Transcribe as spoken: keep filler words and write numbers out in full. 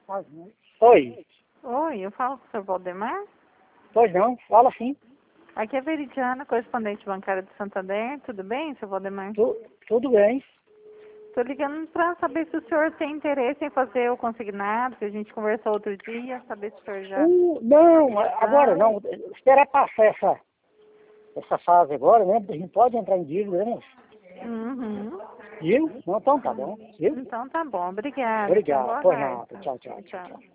Oi. Oi, eu falo com o senhor Valdemar. Pois não, fala sim. Aqui é Veridiana, correspondente bancária do Santander. Tudo bem, senhor Valdemar? Tu, tudo bem. Estou ligando para saber se o senhor tem interesse em fazer o consignado, que a gente conversou outro dia, saber se o senhor já... Uh, não, agora não. Esperar passar essa, essa fase agora, né? A gente pode entrar em dívida, né? Uhum. Viu? Não, então tá bom. Viu? Então tá bom, obrigada. Obrigado. Boa Pois tarde. nada. Tchau, tchau, tchau, Tchau. tchau.